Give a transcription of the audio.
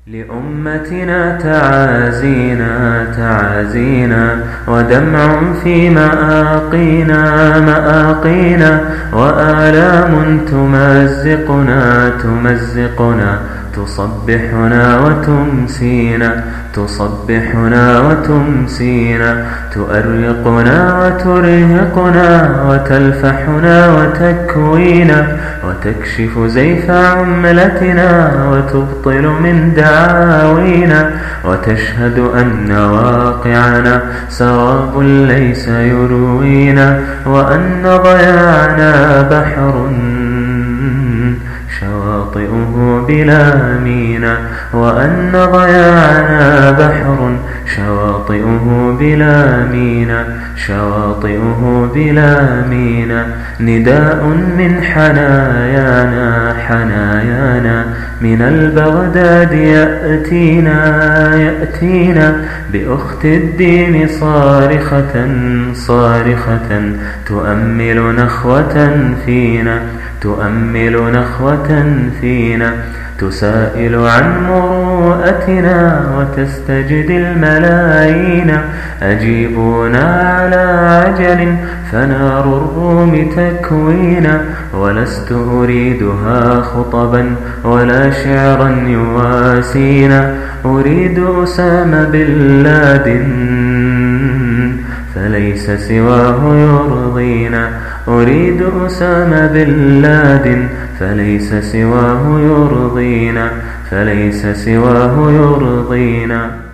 لأمتنا تعازينا تعازينا، ودمع في مآقينا وآلام تمزقنا تصبحنا وتمسينا تؤرقنا وترهقنا وتلفحنا وتكوينا، وتكشف زيف عملتنا وتبطل من دعاوينا، وتشهد أن واقعنا سراب ليس يروينا، وأن ضياعنا بحر شواطئه بلا مينا، وأن ضياعنا بحر شواطئه بلا مينا، نداء من حنايانا من البغداد يأتينا بأخت الدين صارخة تؤمل نخوة فينا تسائل عن مروءتنا وتستجدي الملايين، أجيبونا على عجل فنار الروم تكوينا، ولست أريدها خطبا ولا شعرا يواسينا، أريد أسامة بن لادن فليس سواه يرضينا، أريد أسامة بن لادن فليس سواه يرضينا.